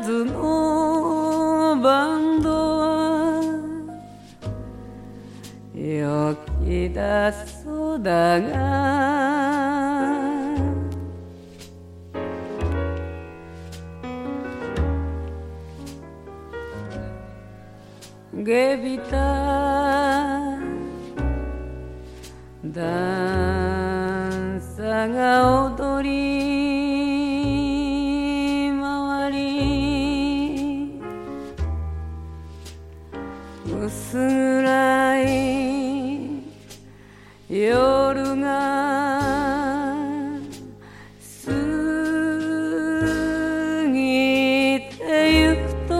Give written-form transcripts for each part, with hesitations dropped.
ズのバンドは陽気だそうだがゲビタダンサーが踊り回り薄暗い夜が過ぎてゆくと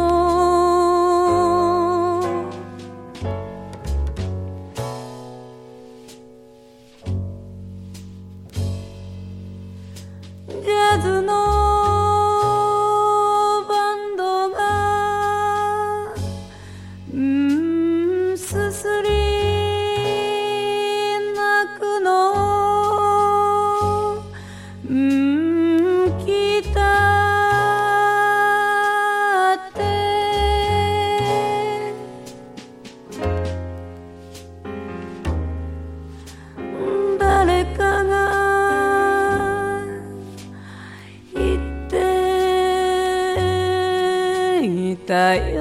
ジャズのバンドがすすり泣くの来たって誰かが言っていたよ